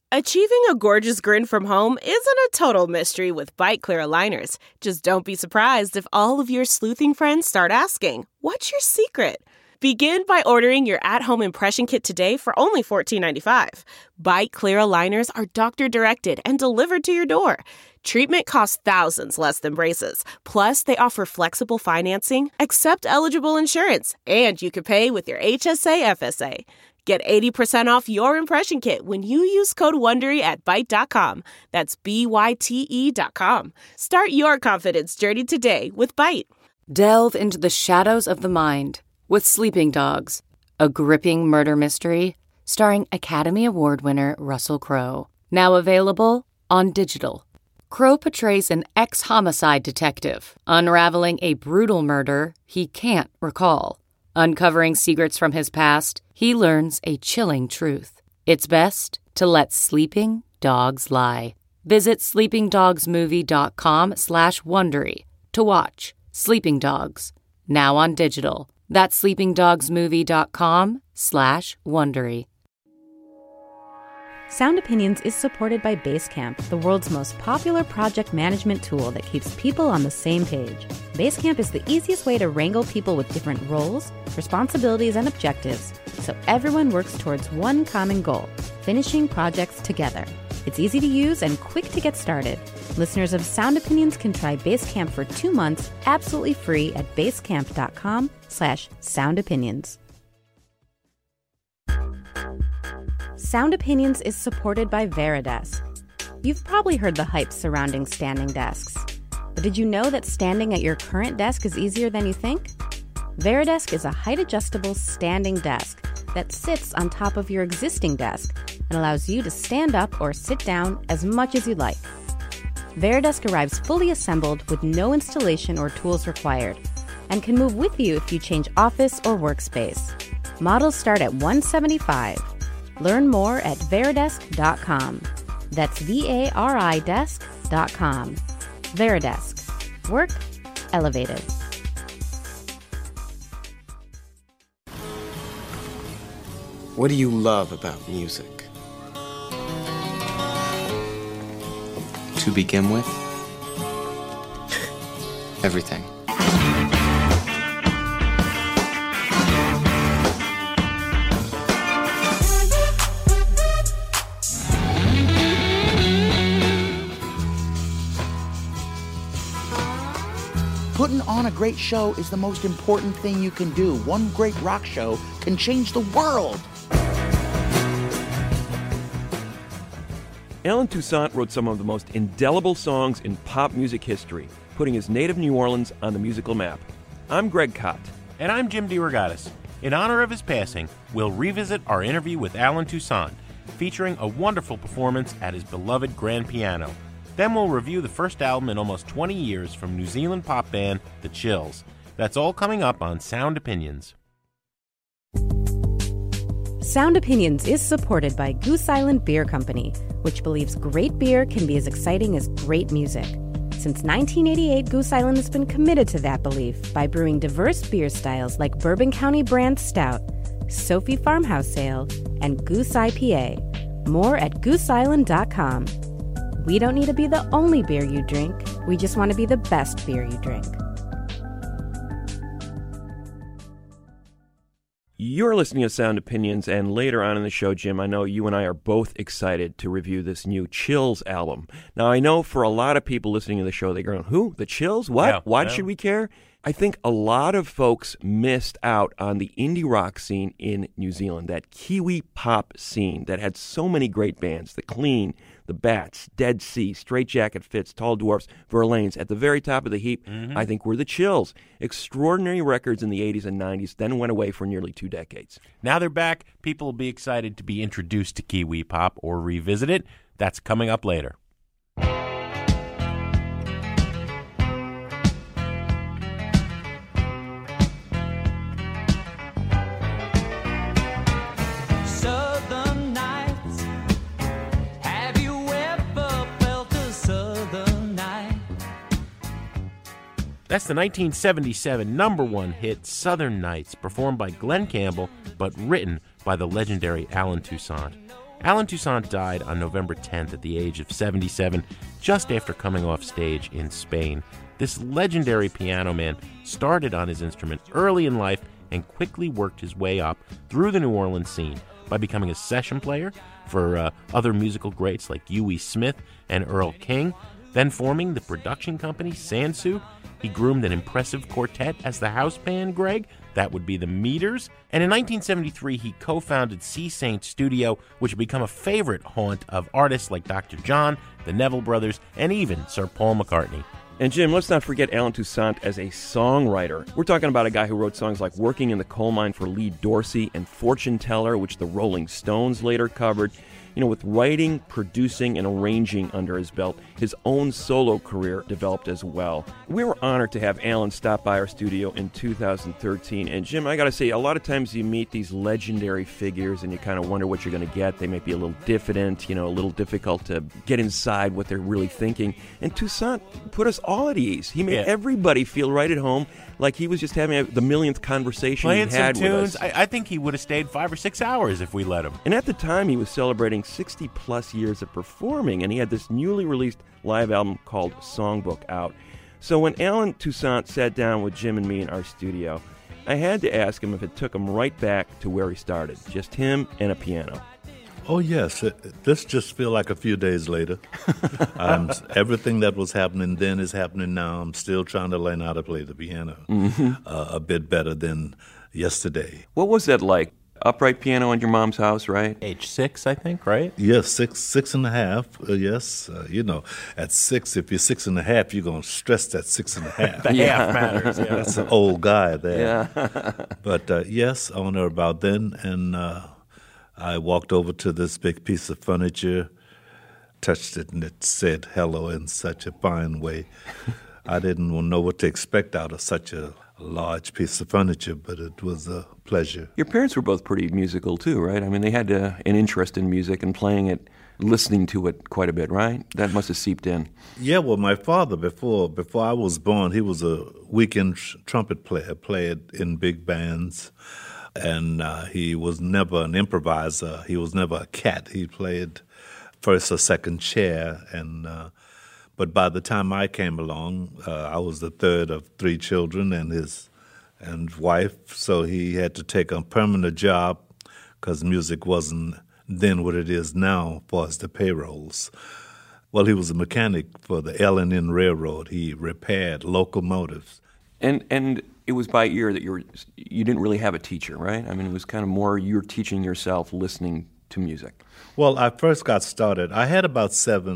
Achieving a gorgeous grin from home isn't a total mystery with Byte Clear aligners. Just don't be surprised if all of your sleuthing friends start asking, "What's your secret?" Begin by ordering your at-home impression kit today for only $14.95. Byte Clear aligners are doctor-directed and delivered to your door. Treatment costs thousands less than braces. Plus, they offer flexible financing, accept eligible insurance, and you can pay with your HSA FSA. Get 80% off your impression kit when you use code WONDERY at Byte.com. That's BYTE.com. Start your confidence journey today with Byte. Delve into the shadows of the mind with Sleeping Dogs, a gripping murder mystery starring Academy Award winner Russell Crowe. Now available on digital. Crowe portrays an ex-homicide detective unraveling a brutal murder he can't recall. Uncovering secrets from his past, he learns a chilling truth. It's best to let sleeping dogs lie. Visit sleepingdogsmovie.com/Wondery to watch Sleeping Dogs, now on digital. That's sleepingdogsmovie.com/Wondery. Sound Opinions is supported by Basecamp, the world's most popular project management tool that keeps people on the same page. Basecamp is the easiest way to wrangle people with different roles, responsibilities, and objectives, so everyone works towards one common goal, finishing projects together. It's easy to use and quick to get started. Listeners of Sound Opinions can try Basecamp for 2 months absolutely free at basecamp.com/soundopinions. Sound Opinions is supported by Veridesk. You've probably heard the hype surrounding standing desks. But did you know that standing at your current desk is easier than you think? Veridesk is a height-adjustable standing desk that sits on top of your existing desk and allows you to stand up or sit down as much as you like. Veridesk arrives fully assembled with no installation or tools required and can move with you if you change office or workspace. Models start at $175. Learn more at Veridesk.com. That's VARI desk.com. Veridesk. Work elevated. What do you love about music? To begin with, everything. Putting on a great show is the most important thing you can do. One great rock show can change the world. Allen Toussaint wrote some of the most indelible songs in pop music history, putting his native New Orleans on the musical map. I'm Greg Kot. And I'm Jim DeRogatis. In honor of his passing, we'll revisit our interview with Allen Toussaint, featuring a wonderful performance at his beloved grand piano. Then we'll review the first album in almost 20 years from New Zealand pop band The Chills. That's all coming up on Sound Opinions. Sound Opinions is supported by Goose Island Beer Company, which believes great beer can be as exciting as great music. Since 1988, Goose Island has been committed to that belief by brewing diverse beer styles like Bourbon County Brand Stout, Sophie Farmhouse Ale, and Goose IPA. More at gooseisland.com. We don't need to be the only beer you drink. We just want to be the best beer you drink. You're listening to Sound Opinions, and later on in the show, Jim, I know you and I are both excited to review this new Chills album. Now, I know for a lot of people listening to the show, they're going, who? The Chills? What? Yeah, Why should we care? I think a lot of folks missed out on the indie rock scene in New Zealand, that Kiwi pop scene that had so many great bands, The Clean, The Bats, Dead Sea, Straight Jacket Fits, Tall Dwarfs, Verlaines. At the very top of the heap, I think, were The Chills. Extraordinary records in the 80s and 90s, then went away for nearly 2 decades. Now they're back. People will be excited to be introduced to Kiwi pop or revisit it. That's coming up later. That's the 1977 #1 hit Southern Nights, performed by Glen Campbell, but written by the legendary Allen Toussaint. Allen Toussaint died on November 10th at the age of 77, just after coming off stage in Spain. This legendary piano man started on his instrument early in life and quickly worked his way up through the New Orleans scene by becoming a session player for other musical greats like Huey Smith and Earl King, then forming the production company Sansu. He groomed an impressive quartet as the house band, Greg. That would be the Meters. And in 1973, he co-founded C. Saint Studio, which would become a favorite haunt of artists like Dr. John, the Neville Brothers, and even Sir Paul McCartney. And Jim, let's not forget Allen Toussaint as a songwriter. We're talking about a guy who wrote songs like Working in the Coal Mine for Lee Dorsey and Fortune Teller, which the Rolling Stones later covered. You know, with writing, producing, and arranging under his belt, his own solo career developed as well. We were honored to have Allen stop by our studio in 2013. And Jim, I gotta say, a lot of times you meet these legendary figures and you kind of wonder what you're gonna get. They might be a little diffident, a little difficult to get inside what they're really thinking. And Toussaint put us all at ease. He made everybody feel right at home, like he was just having the millionth conversation he had with us. I think he would have stayed 5 or 6 hours if we let him. And at the time, he was celebrating 60-plus years of performing, and he had this newly released live album called Songbook out. So when Allen Toussaint sat down with Jim and me in our studio, I had to ask him if it took him right back to where he started, just him and a piano. Oh, yes. This just feels like a few days later. Everything that was happening then is happening now. I'm still trying to learn how to play the piano a bit better than yesterday. What was that like? Upright piano in your mom's house, right? Age 6, I think, right? Yes, six and a half. Yes. At 6, if you're 6.5, you're going to stress that 6.5. The half matters. Yeah. That's an old guy there. Yeah. But yes, on or about then, and I walked over to this big piece of furniture, touched it, and it said hello in such a fine way. I didn't know what to expect out of such a large piece of furniture, but it was a pleasure. Your parents were both pretty musical too, right? I mean, they had an interest in music and playing it, listening to it quite a bit, right? That must have seeped in. Yeah, well, my father, before I was born, he was a weekend trumpet player, played in big bands, and he was never an improviser. He was never a cat. He played first or second chair, and but by the time I came along, I was the third of 3 children and wife, so he had to take a permanent job because music wasn't then what it is now as far as the payrolls. Well, he was a mechanic for the L&N Railroad. He repaired locomotives. And it was by ear that you didn't really have a teacher, right? I mean, it was kind of more you're teaching yourself listening to music. Well, I first got started. I had about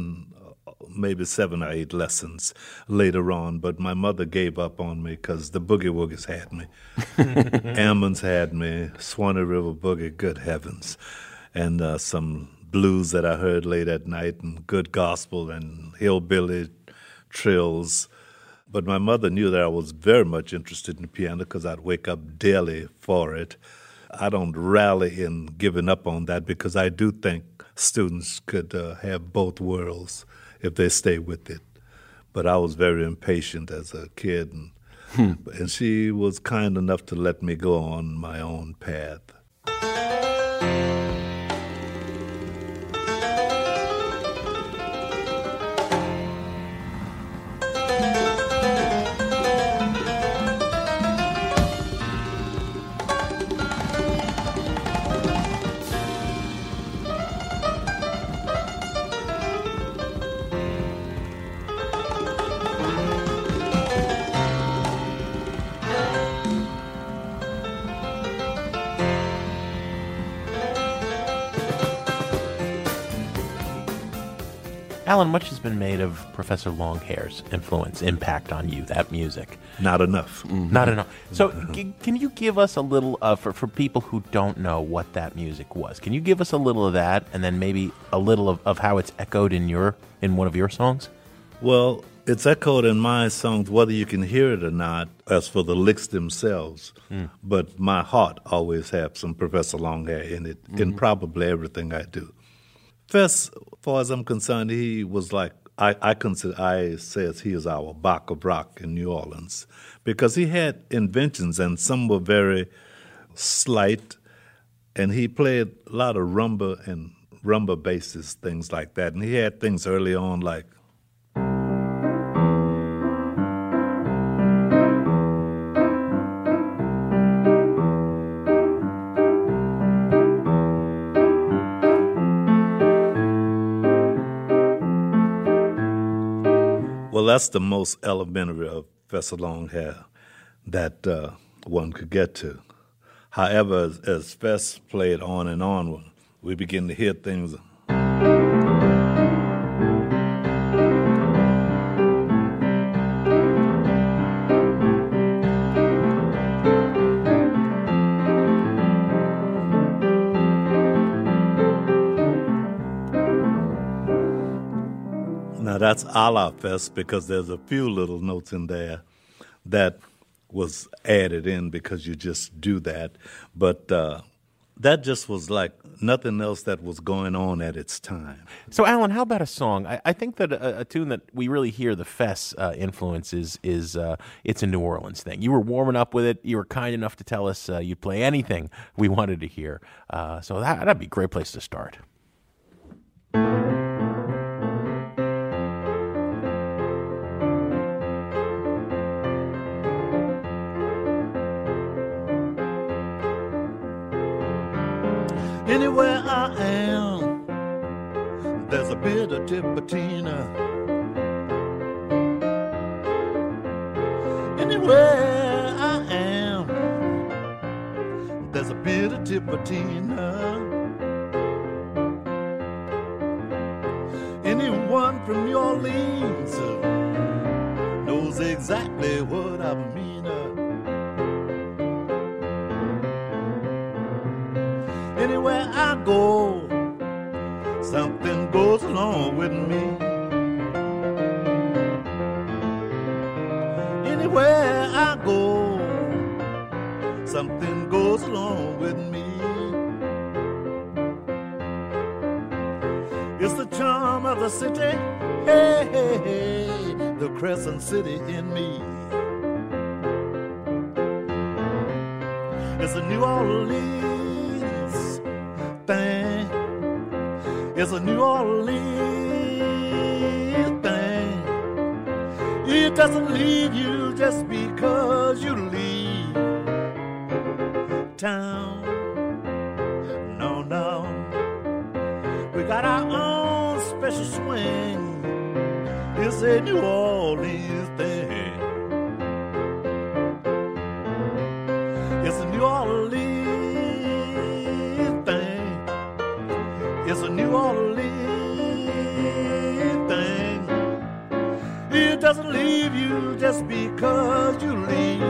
7 or 8 lessons later on, but my mother gave up on me because the Boogie Woogies had me. Ammons had me, Swanee River Boogie, good heavens. And some blues that I heard late at night and good gospel and hillbilly trills. But my mother knew that I was very much interested in the piano because I'd wake up daily for it. I don't rally in giving up on that because I do think students could have both worlds if they stay with it. But I was very impatient as a kid, and she was kind enough to let me go on my own path. Allen, much has been made of Professor Longhair's influence, impact on you, that music. Not enough. Mm-hmm. Not enough. So can you give us a little, for people who don't know what that music was, can you give us a little of that and then maybe a little of how it's echoed in one of your songs? Well, it's echoed in my songs, whether you can hear it or not, as for the licks themselves. But my heart always has some Professor Longhair in it, in probably everything I do. First, as far as I'm concerned, he was like, I says he is our Bach of rock in New Orleans because he had inventions and some were very slight, and he played a lot of rumba and rumba basses, things like that. And he had things early on like, well, that's the most elementary of Professor Longhair that one could get to. However, as Fess played on and on, we begin to hear things. Now that's a la Fess because there's a few little notes in there that was added in because you just do that. But that just was like nothing else that was going on at its time. So, Alan, how about a song? I think that a tune that we really hear the Fess influence is It's a New Orleans Thing. You were warming up with it. You were kind enough to tell us you'd play anything we wanted to hear. So that'd be a great place to start. Anywhere I am, there's a bit of Tipatina. Anywhere I am, there's a bit of Tipatina. Anyone from New Orleans knows exactly what I mean. Anywhere I go, something goes along with me. Anywhere I go, something goes along with me. It's the charm of the city, hey, hey, hey, the Crescent City in me. It's a New Orleans thing. It's a New Orleans thing. It doesn't leave you just because you leave town. No, no. We got our own special swing. It's a New Orleans thing. It's a New Orleans thing. It's a New Orleans thing. It doesn't leave you just because you leave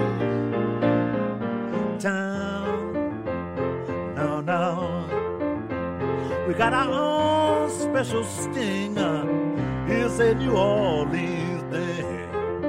town. No, no. We got our own special sting. It's a New Orleans thing.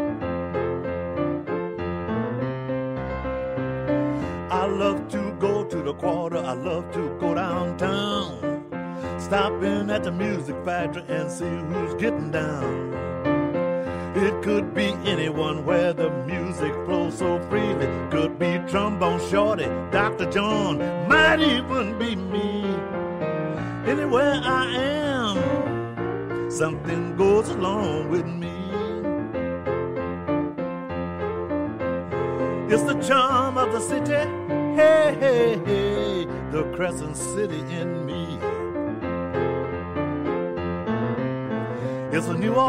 I love to go to the quarter. I love to go downtown. Stopping at the music factory and see who's getting down. It could be anyone where the music flows so freely. Could be Trombone Shorty, Dr. John, might even be me. Anywhere I am, something goes along with me. It's the charm of the city, hey, hey, hey, the Crescent City in me. It's a New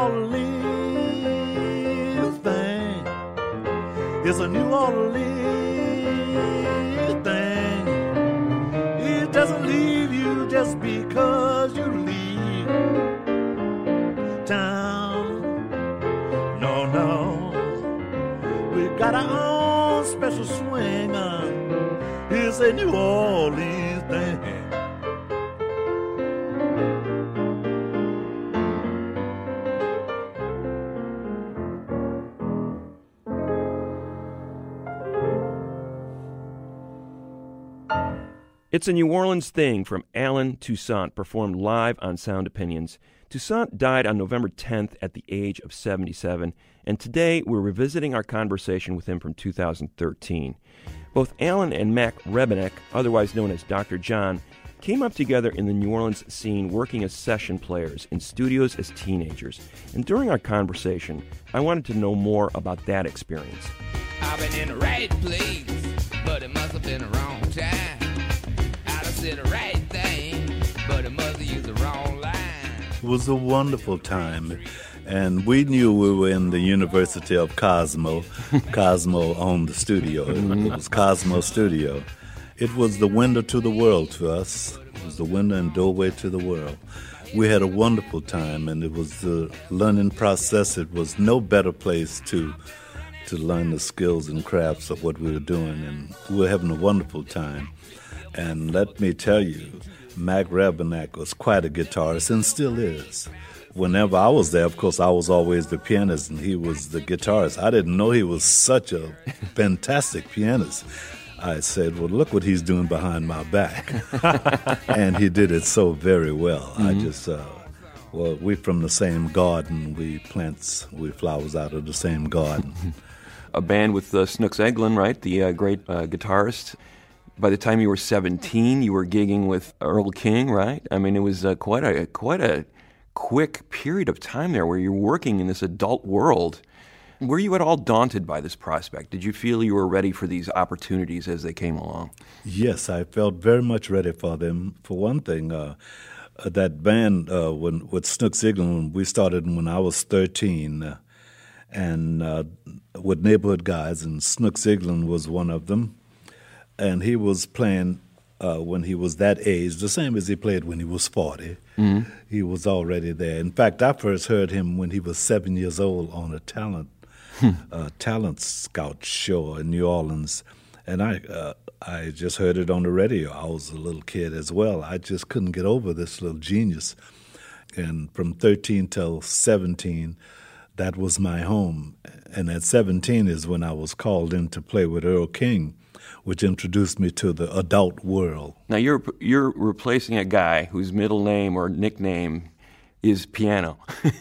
Orleans thing. It's a New Orleans thing. It doesn't leave you just because you leave town. No, no. We got our own special swing on. It's a New Orleans thing. It's a New Orleans Thing from Allen Toussaint, performed live on Sound Opinions. Toussaint died on November 10th at the age of 77, and today we're revisiting our conversation with him from 2013. Both Alan and Mac Rebennack, otherwise known as Dr. John, came up together in the New Orleans scene working as session players in studios as teenagers. And during our conversation, I wanted to know more about that experience. I've been in the right place, but it must have been the wrong time. I done said the right thing, but it must have used the wrong line. It was a wonderful time, and we knew we were in the University of Cosmo. Cosmo owned the studio. It was Cosmo Studio. It was the window to the world to us. It was the window and doorway to the world. We had a wonderful time, and it was the learning process. It was no better place to learn the skills and crafts of what we were doing, and we were having a wonderful time. And let me tell you, Mac Rebennack was quite a guitarist and still is. Whenever I was there, of course, I was always the pianist and he was the guitarist. I didn't know he was such a fantastic pianist. I said, well, look what he's doing behind my back. And he did it so very well. I just, well, we're from the same garden. We flowers out of the same garden. A band with Snooks Eglin, right? The great guitarist. By the time you were 17, you were gigging with Earl King, right? I mean, it was quite a quick period of time there where you're working in this adult world. Were you at all daunted by this prospect? Did you feel you were ready for these opportunities as they came along? Yes, I felt very much ready for them. For one thing, that band with Snooks Eglin, we started when I was 13, and with Neighborhood Guys, and Snooks Eglin was one of them. And he was playing when he was that age, the same as he played when he was 40. Mm-hmm. He was already there. In fact, I first heard him when he was 7 years old on a talent scout show in New Orleans. And I just heard it on the radio. I was a little kid as well. I just couldn't get over this little genius. And from 13 till 17, that was my home. And at 17 is when I was called in to play with Earl King, which introduced me to the adult world. Now you're replacing a guy whose middle name or nickname is Piano.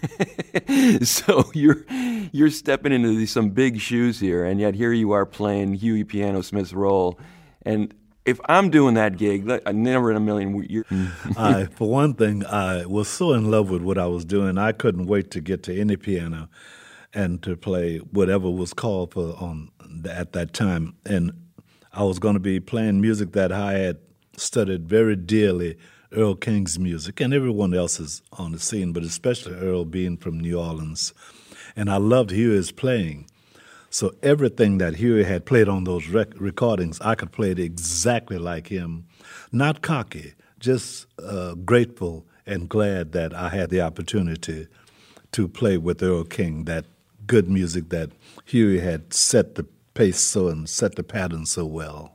So you're stepping into some big shoes here, and yet here you are playing Huey Piano Smith's role. And if I'm doing that gig, never in a million years. For one thing, I was so in love with what I was doing, I couldn't wait to get to any piano and to play whatever was called for at that time. And I was going to be playing music that I had studied very dearly, Earl King's music, and everyone else's on the scene, but especially Earl being from New Orleans. And I loved Huey's playing. So everything that Huey had played on those recordings, I could play it exactly like him. Not cocky, just grateful and glad that I had the opportunity to play with Earl King, that good music that Huey had set the pace and set the pattern so well.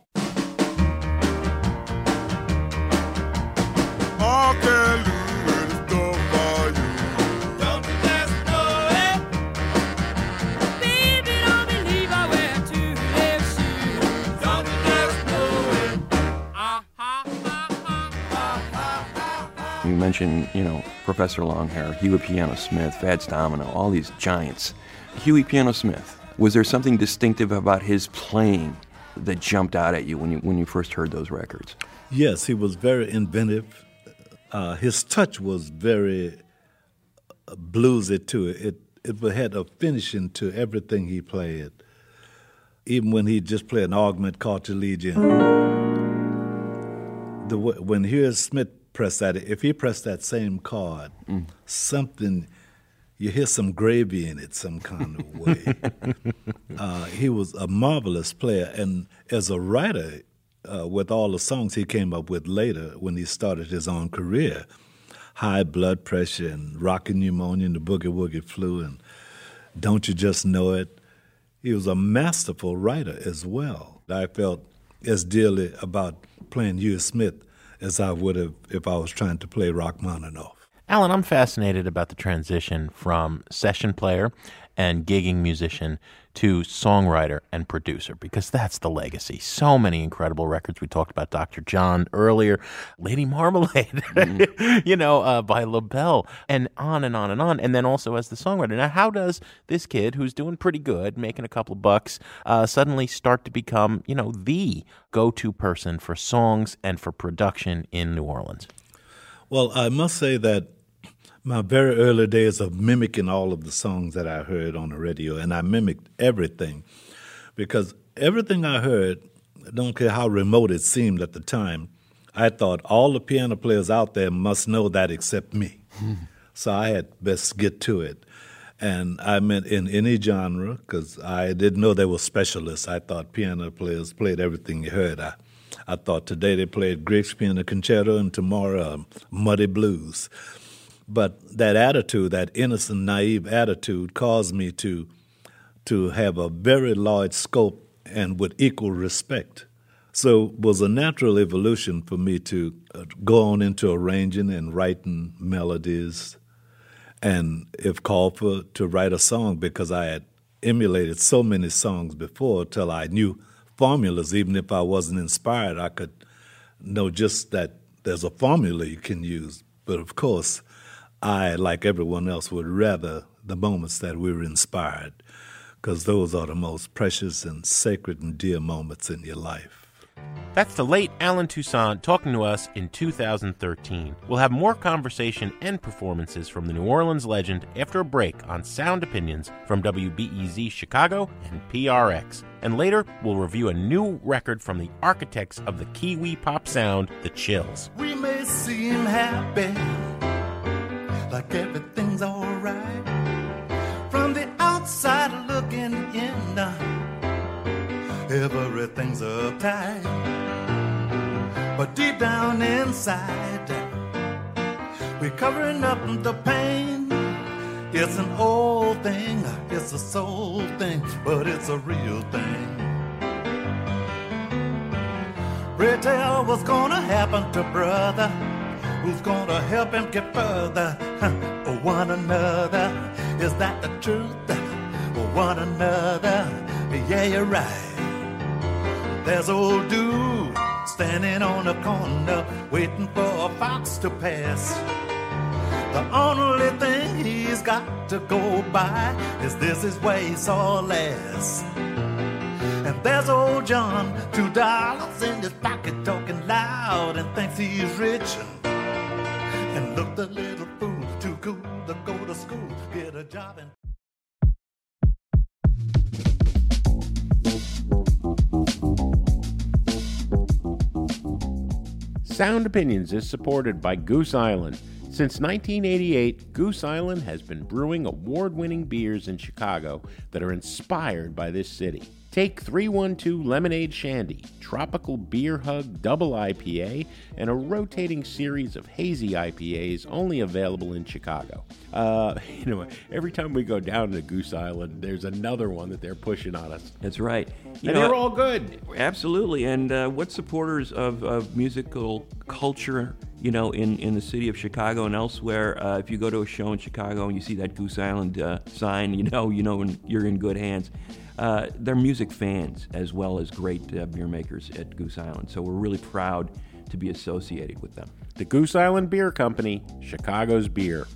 You mentioned, Professor Longhair, Huey Piano Smith, Fats Domino, all these giants. Huey Piano Smith, was there something distinctive about his playing that jumped out at you when you first heard those records? Yes, he was very inventive. His touch was very bluesy too. It had a finishing to everything he played. Even when he just played an augment carteligian. When Huey Smith pressed that, if he pressed that same chord, something, you hear some gravy in it some kind of way. He was a marvelous player, and as a writer, with all the songs he came up with later when he started his own career, High Blood Pressure and Rockin' Pneumonia and the Boogie Woogie Flu and Don't You Just Know It, he was a masterful writer as well. I felt as dearly about playing Huey Smith as I would have if I was trying to play Rachmaninoff. Alan, I'm fascinated about the transition from session player and gigging musician to songwriter and producer, because that's the legacy. So many incredible records. We talked about Dr. John earlier, Lady Marmalade, by LaBelle, and on and on and on. And then also as the songwriter. Now, how does this kid who's doing pretty good, making a couple of bucks, suddenly start to become, the go-to person for songs and for production in New Orleans? Well, I must say that my very early days of mimicking all of the songs that I heard on the radio, and I mimicked everything, because everything I heard, I don't care how remote it seemed at the time, I thought all the piano players out there must know that except me. So I had best get to it. And I meant in any genre, because I didn't know they were specialists. I thought piano players played everything you heard. I thought today they played Grieg's Piano Concerto and tomorrow Muddy Blues. But that attitude, that innocent, naive attitude, caused me to have a very large scope and with equal respect. So it was a natural evolution for me to go on into arranging and writing melodies, and if called for, to write a song, because I had emulated so many songs before till I knew formulas. Even if I wasn't inspired, I could know just that there's a formula you can use. But of course, I, like everyone else, would rather the moments that we were inspired, because those are the most precious and sacred and dear moments in your life. That's the late Allen Toussaint talking to us in 2013. We'll have more conversation and performances from the New Orleans legend after a break on Sound Opinions from WBEZ Chicago and PRX. And later, we'll review a new record from the architects of the Kiwi pop sound, The Chills. We may seem happy, like everything's all right. From the outside looking in, everything's uptight. But deep down inside, we're covering up the pain. It's an old thing, it's a soul thing, but it's a real thing. Pray tell what's gonna happen to brother, who's gonna help him get further. One another, is that the truth? One another, yeah, you're right. There's old dude standing on a corner waiting for a fox to pass. The only thing he's got to go by is this is where he saw last. And there's old John, $2 in his pocket, talking loud and thinks he's rich. And look, the little fool, too cool to go to school, get a job and... Sound Opinions is supported by Goose Island. Since 1988, Goose Island has been brewing award-winning beers in Chicago that are inspired by this city. Take 312 Lemonade Shandy, Tropical Beer Hug Double IPA, and a rotating series of hazy IPAs only available in Chicago. Every time we go down to Goose Island, there's another one that they're pushing on us. That's right. They're all good. Absolutely. And what supporters of musical culture, in the city of Chicago and elsewhere, if you go to a show in Chicago and you see that Goose Island sign, you're in good hands. They're music fans as well as great beer makers at Goose Island. So we're really proud to be associated with them. The Goose Island Beer Company, Chicago's beer.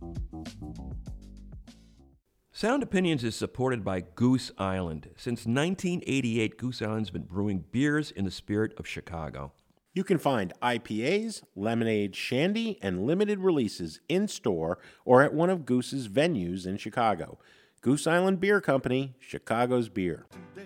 Sound Opinions is supported by Goose Island. Since 1988, Goose Island's been brewing beers in the spirit of Chicago. You can find IPAs, lemonade, shandy, and limited releases in-store or at one of Goose's venues in Chicago. Goose Island Beer Company, Chicago's beer.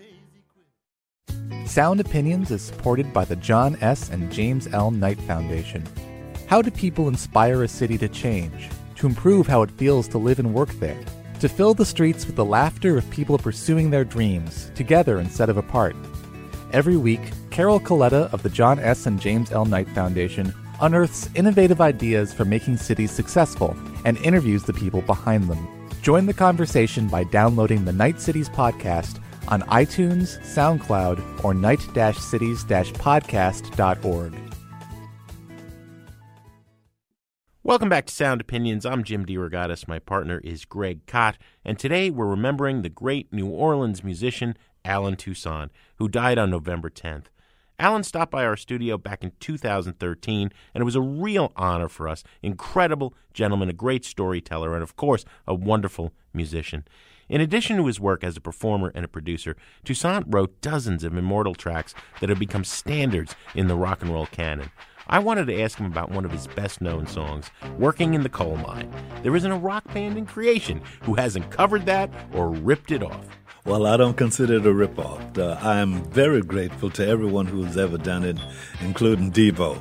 Sound Opinions is supported by the John S. and James L. Knight Foundation. How do people inspire a city to change, to improve how it feels to live and work there, to fill the streets with the laughter of people pursuing their dreams, together instead of apart? Every week, Carol Coletta of the John S. and James L. Knight Foundation unearths innovative ideas for making cities successful and interviews the people behind them. Join the conversation by downloading the Night Cities podcast on iTunes, SoundCloud, or night-cities-podcast.org. Welcome back to Sound Opinions. I'm Jim DeRogatis. My partner is Greg Kot, and today we're remembering the great New Orleans musician Allen Toussaint, who died on November 10th. Allen stopped by our studio back in 2013, and it was a real honor for us. Incredible gentleman, a great storyteller, and of course, a wonderful musician. In addition to his work as a performer and a producer, Toussaint wrote dozens of immortal tracks that have become standards in the rock and roll canon. I wanted to ask him about one of his best-known songs, Working in the Coal Mine. There isn't a rock band in creation who hasn't covered that or ripped it off. Well, I don't consider it a ripoff. I am very grateful to everyone who's ever done it, including Devo,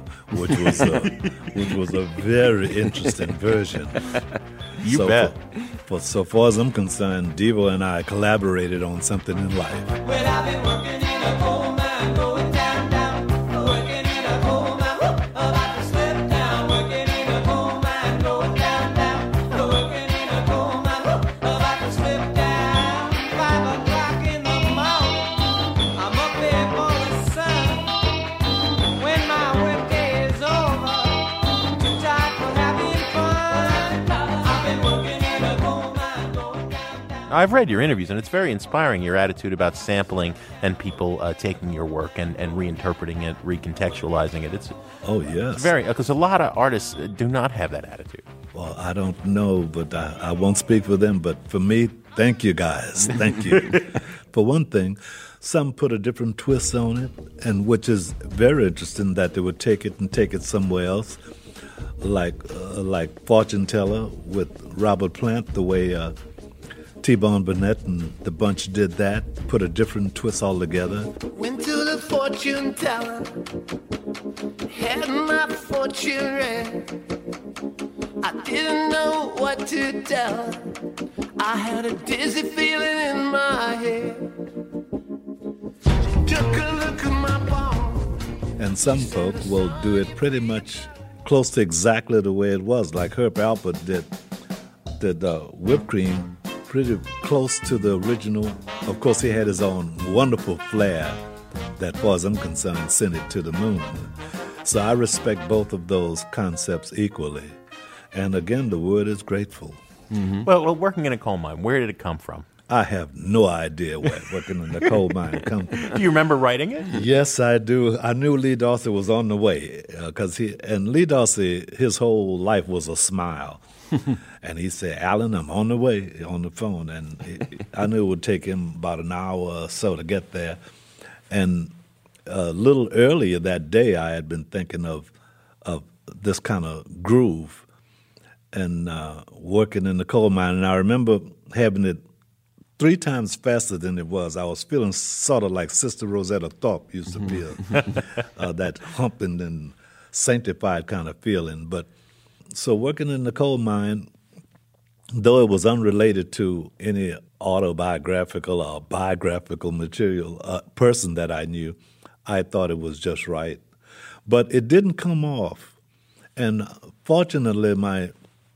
which was a very interesting version. You bet. So far as I'm concerned, Devo and I collaborated on something in life. Well, I've been working in a coal mine, going down, down, working in a coal mine, about to slip down, working in a coal mine, going down, down, working in a coal mine, about to slip down. 5 o'clock in the morning, I'm up there for the sun. When my workday is over, too tired for having fun. I've been working in a coal mine, going down, down. I've read your interviews, and it's very inspiring, your attitude about sampling and people taking your work and reinterpreting it, recontextualizing it. It's very, because a lot of artists do not have that attitude. Well, I don't know, but I won't speak for them. But for me, thank you guys. Thank you. For one thing, some put a different twist on it, and which is very interesting that they would take it somewhere else, like Fortune Teller with Robert Plant, the way T-Bone Burnett and the bunch did that, put a different twist altogether. Went to the fortune teller, had my fortune read. I didn't know what to tell her. I had a dizzy feeling in my head. She took a look at my palm. And some folk will do it pretty much close to exactly the way it was, like Herb Alpert did Whipped Cream pretty close to the original. Of course, he had his own wonderful flair that, as far as I'm concerned, sent it to the moon. So I respect both of those concepts equally. And again, the word is grateful. Mm-hmm. Well, Working in a Coal Mine, where did it come from? I have no idea where Working in the Coal Mine come from. Do you remember writing it? Yes, I do. I knew Lee Dorsey was on the way, because Lee Dorsey, his whole life was a smile. And he said, Allen, I'm on the way, on the phone. And I knew it would take him about an hour or so to get there. And a little earlier that day, I had been thinking of this kind of groove and working in the coal mine. And I remember having it 3 times faster than it was. I was feeling sort of like Sister Rosetta Tharpe used to feel, that humping and sanctified kind of feeling. But so working in the coal mine, though it was unrelated to any autobiographical or biographical material person that I knew, I thought it was just right. But it didn't come off. And fortunately,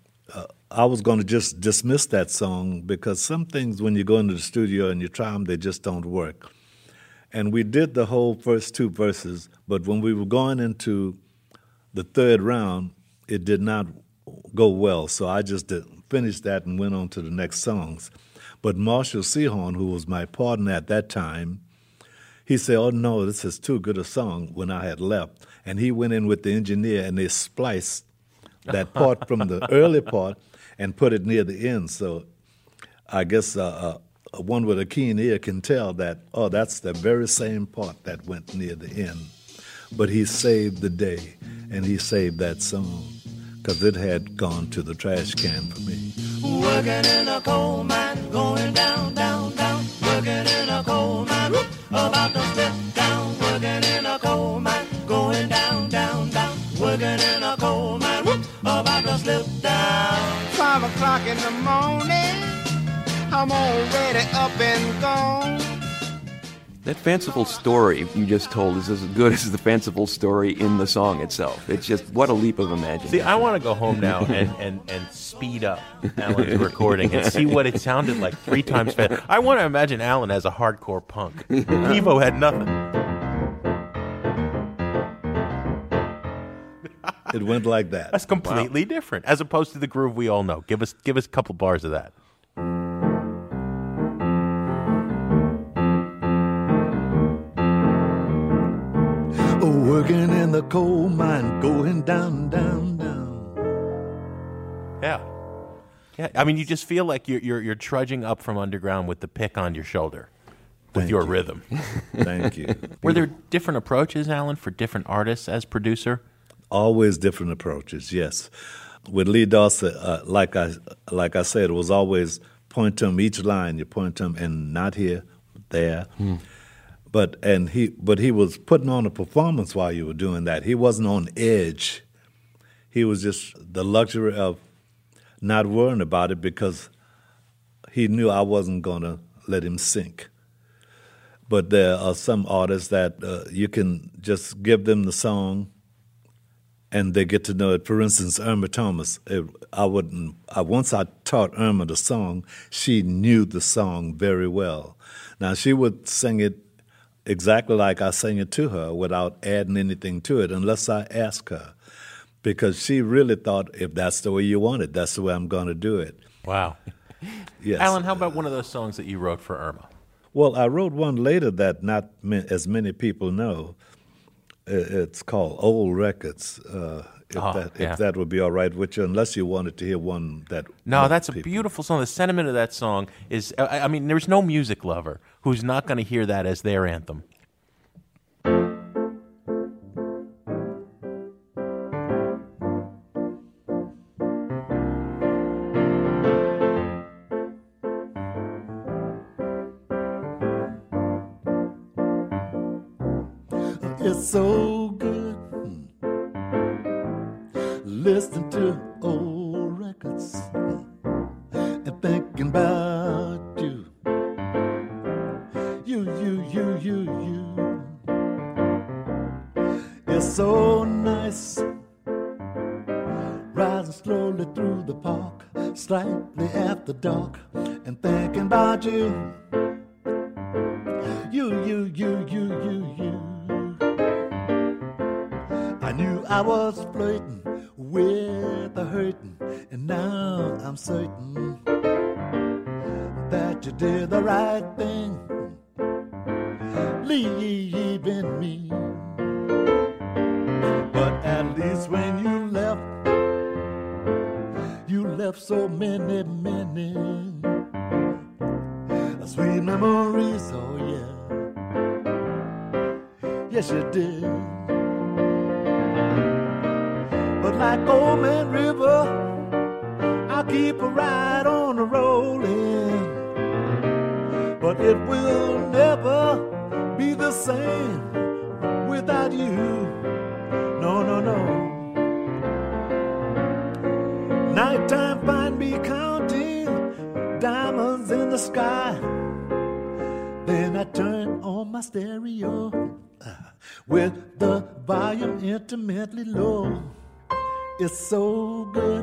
I was going to just dismiss that song because some things, when you go into the studio and you try them, they just don't work. And we did the whole first 2 verses, but when we were going into the 3rd round, it did not go well. So I just finished that and went on to the next songs. But Marshall Sehorn, who was my partner at that time, he said, oh, no, this is too good a song when I had left. And he went in with the engineer and they spliced that part from the early part and put it near the end. So I guess one with a keen ear can tell that, oh, that's the very same part that went near the end. But he saved the day, and he saved that song, because it had gone to the trash can for me. Working in a coal mine, going down, down, down. Working in a coal mine, about to slip down. Working in a coal mine, going down, down, down. Working in a coal mine, about to slip down. 5 o'clock in the morning, I'm already up and gone. That fanciful story you just told is as good as the fanciful story in the song itself. It's just, what a leap of imagination. See, I want to go home now and speed up Allen's recording and see what it sounded like 3 times fast. I want to imagine Allen as a hardcore punk. Devo had nothing. It went like that. That's completely different, as opposed to the groove we all know. Give us a couple bars of that. Working in the coal mine, going down, down, down. Yeah. Yeah, I mean, you just feel like you're trudging up from underground with the pick on your shoulder, with Thank your you. rhythm. Thank you. Were there different approaches, Alan, for different artists as producer? Always different approaches, yes. With Lee Dawson, like I said, it was always point to him each line. You point to him, and not here, there. But he was putting on a performance while you were doing that. He wasn't on edge. He was just the luxury of not worrying about it because he knew I wasn't going to let him sink. But there are some artists that you can just give them the song and they get to know it. For instance, Irma Thomas. Once I taught Irma the song, she knew the song very well. Now, she would sing it exactly like I sang it to her without adding anything to it unless I asked her, because she really thought, if that's the way you want it, that's the way I'm going to do it. Wow. Yes. Alan, how about one of those songs that you wrote for Irma? Well, I wrote one later that not as many people know. It's called Old Records. If that would be all right with you, unless you wanted to hear one that... No, that's a beautiful song. The sentiment of that song is, I mean, there's no music lover who's not going to hear that as their anthem. It's so good listening to old records and thinking about you. You. It's so nice rising slowly through the park, slightly after dark, and thinking about you. You. I knew I was flirting with the hurting, and now I'm certain that you did the right thing, leaving me. But at least when you left so many sweet memories, oh yeah. Yes, you did. But like Old Man River, I'll keep a ride on the rolling. But it will never be the same without you. No. Nighttime find me counting diamonds in the sky. Then I turn on my stereo with the volume intimately low. It's so good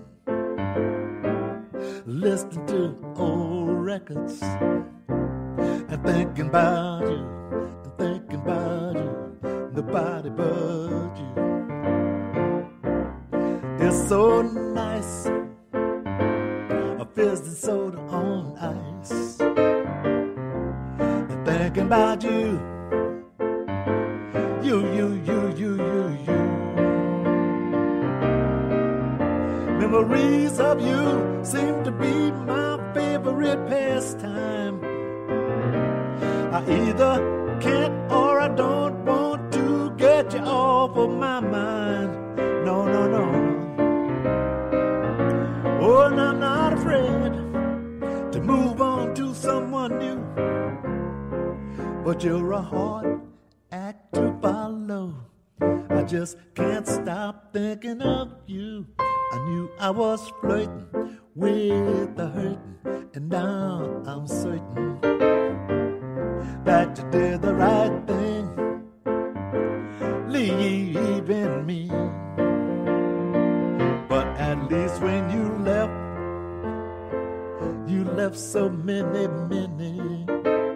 listening to old records and thinking about you, nobody but you. It's so nice, a fizzy soda on ice, and thinking about you. Memories of you seem to be my favorite pastime. I either can't or I don't want to get you off of my mind. No. Oh, and I'm not afraid to move on to someone new. But you're a hard act to follow. I just can't stop thinking of you. I knew I was flirting with the hurting, and now I'm certain that you did the right thing, leaving me. But at least when you left so many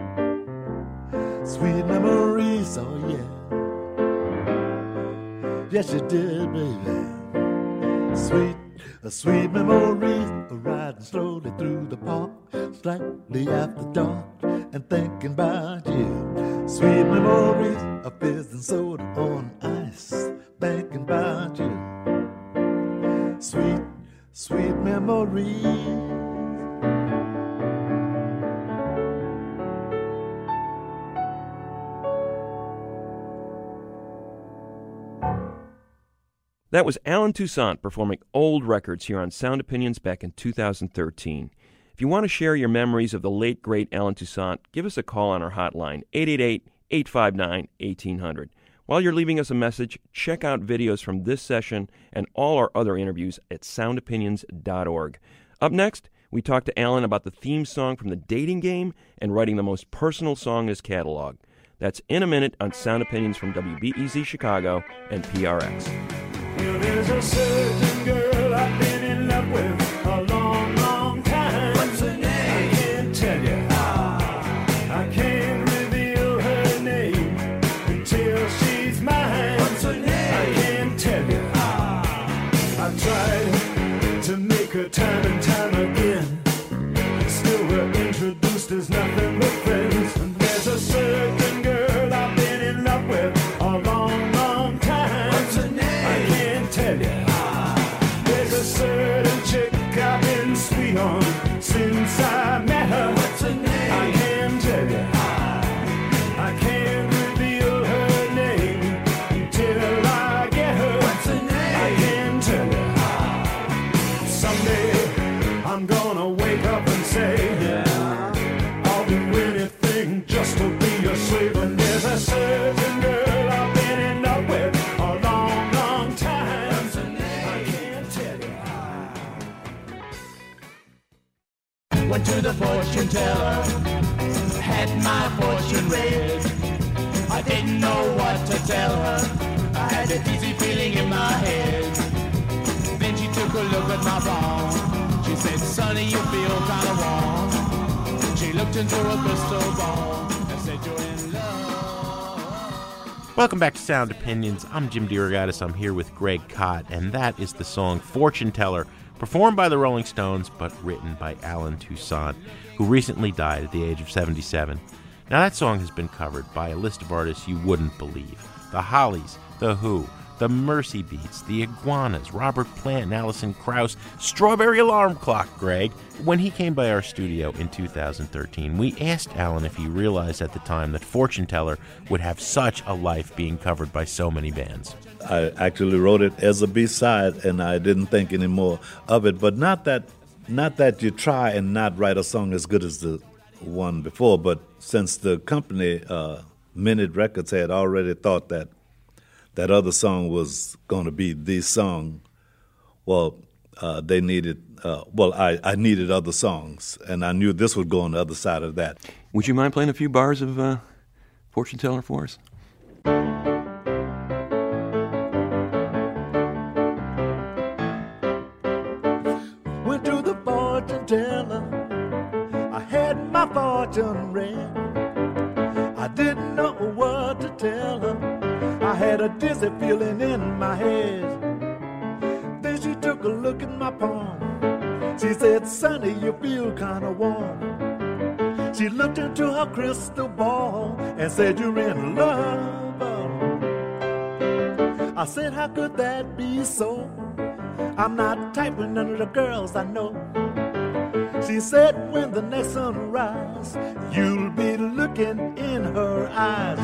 sweet memories, oh yeah. yes you did, baby. Sweet, sweet memories, riding slowly through the park, slightly after dark, and thinking about you. Sweet memories of fizz and soda on ice, thinking about you. Sweet, sweet memories. That was Alan Toussaint performing old records here on Sound Opinions back in 2013. If you want to share your memories of the late, great Alan Toussaint, give us a call on our hotline, 888-859-1800. While you're leaving us a message, check out videos from this session and all our other interviews at soundopinions.org. Up next, we talk to Alan about the theme song from The Dating Game and writing the most personal song in his catalog. That's in a minute on Sound Opinions from WBEZ Chicago and PRX. Well, there's a certain girl I've been in love with a long, long time. What's her name? I can't tell you. I can't reveal her name until she's mine. What's her name? I can't tell you. I've tried to make her time and time again. Still we're introduced as nothing but friends. And there's a certain girl I've been in love with a long, long time. What's her name? Tell you. There's a certain chick I've been sweet on since I met her. What's her name? I can't tell you. I can't reveal her name until I get her. What's her name? I can't tell you. Someday I'm gonna wake up and say, I'll do anything just to be your slave. And there's a certain girl I've been in love with a long, long time. Went to the fortune teller, had my fortune read. I didn't know what to tell her, I had a dizzy feeling in my head. Then she took a look at my palm, she said, Sonny, you feel kinda warm. She looked into a crystal ball and said, you're in love. Welcome back to Sound Opinions. I'm Jim DeRogatis. I'm here with Greg Kot, and that is the song Fortune Teller, performed by the Rolling Stones, but written by Alan Toussaint, who recently died at the age of 77. Now, that song has been covered by a list of artists you wouldn't believe. The Hollies, The Who, The Mercy Beats, The Iguanas, Robert Plant and Alison Krauss, Strawberry Alarm Clock, Greg. When he came by our studio in 2013, we asked Alan if he realized at the time that Fortune Teller would have such a life being covered by so many bands. I actually wrote it as a B-side, and I didn't think any more of it. But not that you try and not write a song as good as the one before, but since the company, Minute Records, had already thought that other song was going to be the song, well, they needed, I needed other songs, and I knew this would go on the other side of that. Would you mind playing a few bars of Fortune Teller for us? Went to the fortune teller, I had my fortune read. I didn't know what to tell her, I had a dizzy feeling in my head. Then she took a look at my palm, she said, Sonny, you feel kinda warm. She looked into her crystal ball and said, you're in love. I said, how could that be so? I'm not typing none of the girls I know. She said, when the next sun rises, you'll be looking in her eyes.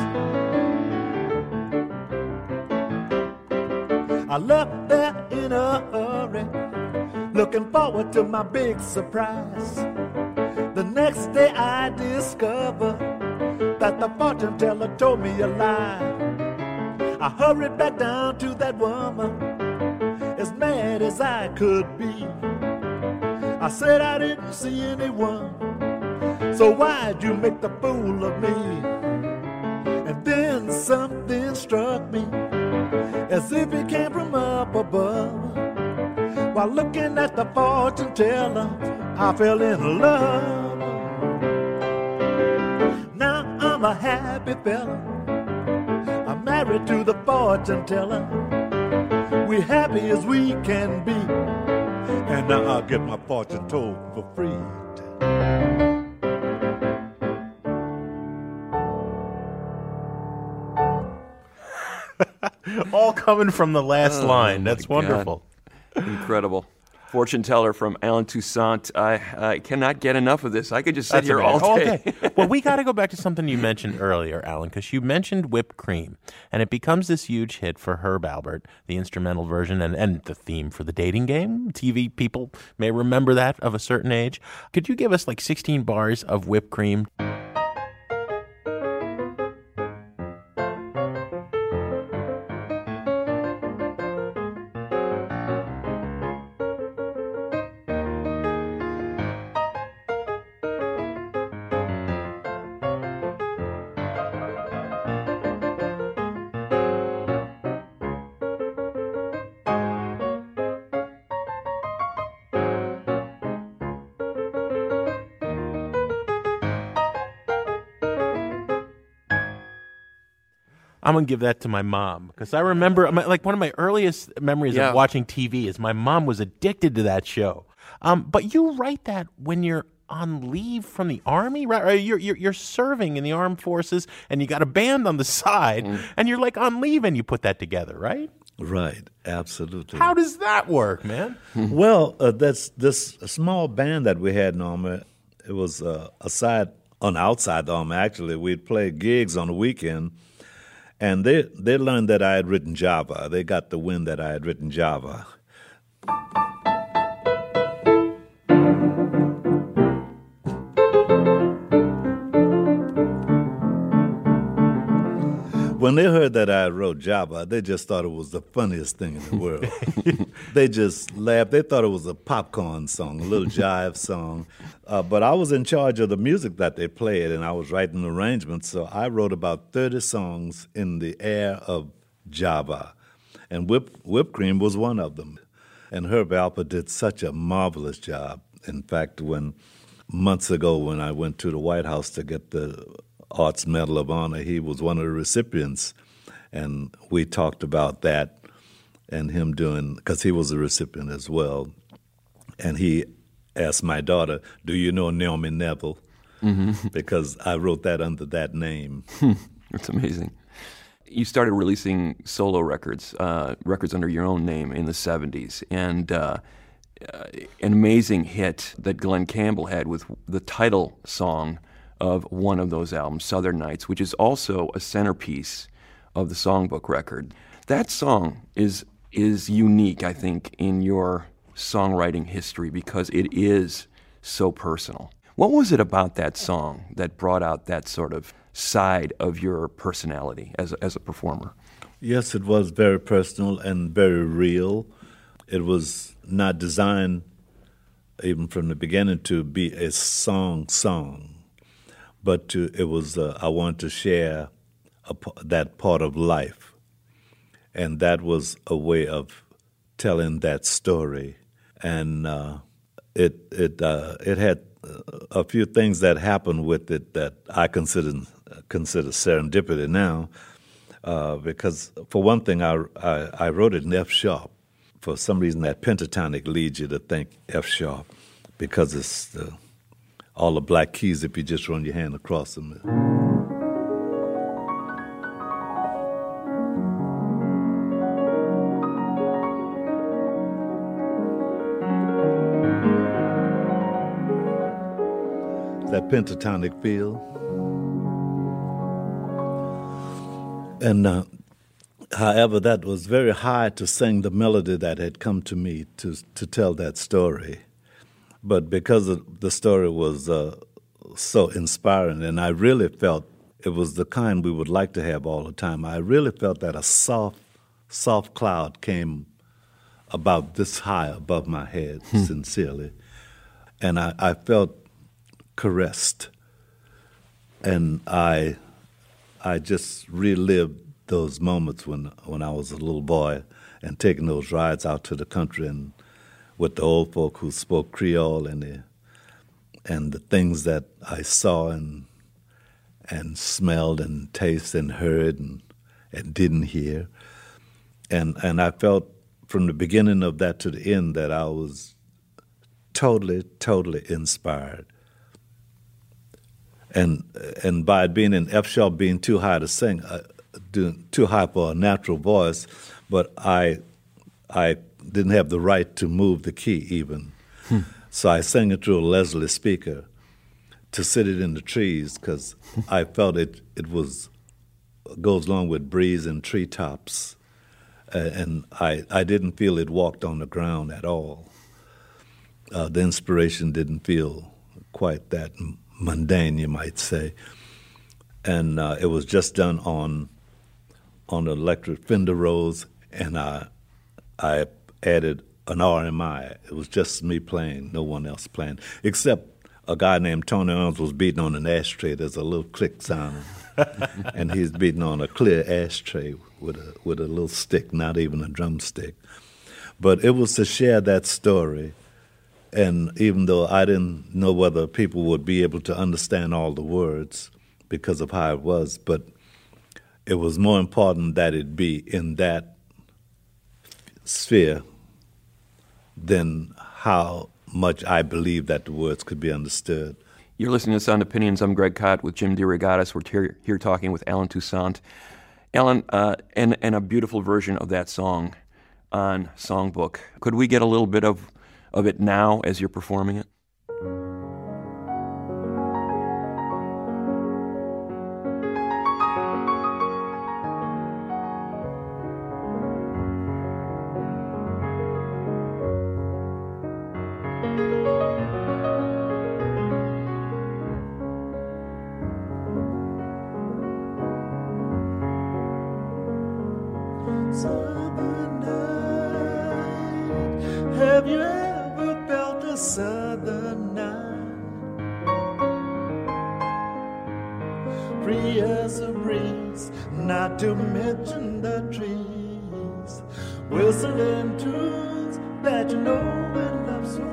I left there in a hurry, looking forward to my big surprise. The next day I discovered that the fortune teller told me a lie. I hurried back down to that woman, as mad as I could be. I said I didn't see anyone, so why'd you make the fool of me? And then something struck me, as if it came from up above. While looking at the fortune teller, I fell in love. Now I'm a happy fella, I'm married to the fortune teller. we happy as we can be. And now I'll get my fortune told for free. All coming from the last line. That's my God. wonderful. Incredible. Fortune teller from Alan Toussaint. I cannot get enough of this. I could just sit That's here amazing. all day. Okay. Well, we got to go back to something you mentioned earlier, Alan, because you mentioned Whipped Cream, and it becomes this huge hit for Herb Alpert, the instrumental version and the theme for the dating game. TV people may remember that of a certain age. Could you give us like 16 bars of Whipped Cream? I'm going to give that to my mom because I remember, like, one of my earliest memories of watching TV is my mom was addicted to that show. But you write that when you're on leave from the Army, right? Or you're serving in the armed forces and you got a band on the side and you're like on leave and you put that together, right? Right, absolutely. How does that work, man? Well, that's this small band that we had in Army. It was outside the Army, actually. We'd play gigs on the weekend. And they learned that I had written Java. They got the wind that I had written Java. When they heard that I wrote Java, they just thought it was the funniest thing in the world. They just laughed. They thought it was a popcorn song, a little jive song. But I was in charge of the music that they played, and I was writing arrangements. So I wrote about 30 songs in the air of Java. And Whipped Cream was one of them. And Herb Alpert did such a marvelous job. In fact, months ago when I went to the White House to get the Arts Medal of Honor, he was one of the recipients, and we talked about that and him doing, because he was a recipient as well, and he asked my daughter, do you know Naomi Neville? Mm-hmm. Because I wrote that under that name. That's amazing. You started releasing solo records under your own name in the 70s, and an amazing hit that Glenn Campbell had with the title song of one of those albums, Southern Nights, which is also a centerpiece of the songbook record. That song is unique, I think, in your songwriting history because it is so personal. What was it about that song that brought out that sort of side of your personality as a performer? Yes, it was very personal and very real. It was not designed, even from the beginning, to be a song, but it was. I wanted to share that part of life, and that was a way of telling that story. And it had a few things that happened with it that I consider serendipity now, because for one thing, I wrote it in F sharp. For some reason, that pentatonic leads you to think F sharp, because it's all the black keys if you just run your hand across them. That pentatonic feel. And however, that was very hard to sing the melody that had come to me to tell that story. But because the story was so inspiring, and I really felt it was the kind we would like to have all the time, I really felt that a soft cloud came about this high above my head, sincerely. And I felt caressed. And I just relived those moments when I was a little boy and taking those rides out to the country and with the old folk who spoke Creole and the things that I saw and smelled and tasted and heard and didn't hear. And I felt from the beginning of that to the end that I was totally, totally inspired. And by it being in F sharp, being too high to sing, too high for a natural voice, but I didn't have the right to move the key even. So I sang it through a Leslie speaker to sit it in the trees because I felt it goes along with breeze and treetops. And I didn't feel it walked on the ground at all. The inspiration didn't feel quite that mundane, you might say. And it was just done on an electric Fender Rhodes, and I added an RMI. It was just me playing, no one else playing, except a guy named Tony Arms was beating on an ashtray. There's a little click sound, and he's beating on a clear ashtray with a little stick, not even a drumstick. But it was to share that story, and even though I didn't know whether people would be able to understand all the words because of how it was, but it was more important that it be in that sphere than how much I believed that the words could be understood. You're listening to Sound Opinions. I'm Greg Kot with Jim DeRogatis. We're here talking with Allen Toussaint. Allen, and a beautiful version of that song on Songbook. Could we get a little bit of it now as you're performing it? Southern night, have you ever felt a southern night? Free as a breeze, not to mention the trees, whistling tunes that you know and love so.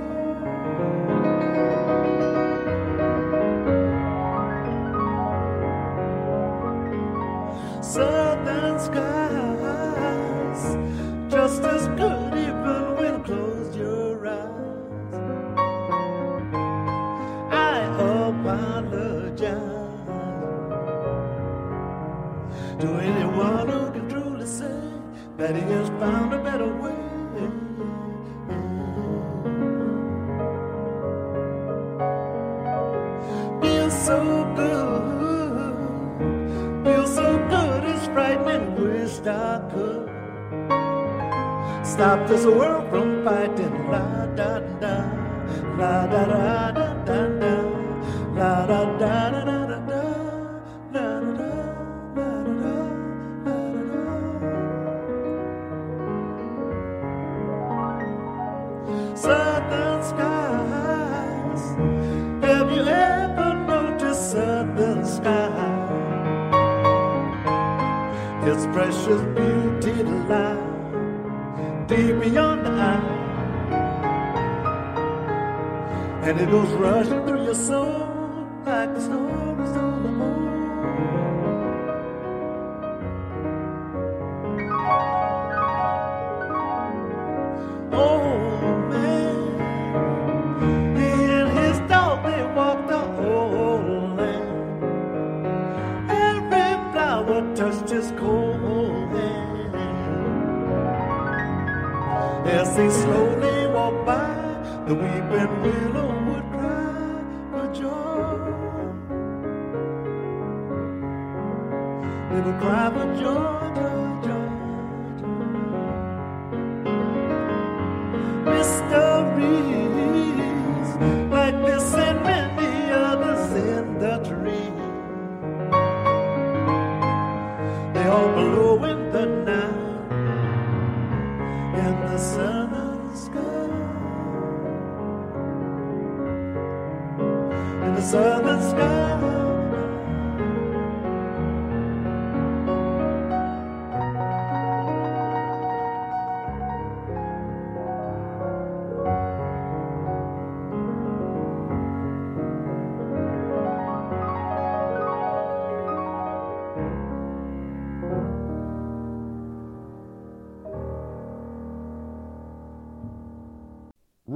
Southern skies, just as good even when you close your eyes. I apologize to anyone who can truly say that he has found a better way. Feels so good, feels so good, it's frightening, wished I could stop this world from fighting. La da da, la da da da da da, la da da da da da da, la da da, la da da, la da da. Southern skies, have you ever noticed southern sky? Its precious beauty lies deep beyond the eye, and it goes rushing through your soul like the stories on the moon. Oh man, he and his dog, they walked the whole land. Every flower touched his cold hand. As they slowly walk by, the weeping willow would cry for joy. They would cry for joy, joy, joy, joy. Mysteries like this and many others in the tree, they all blow in the night, in the southern sky, in the southern sky.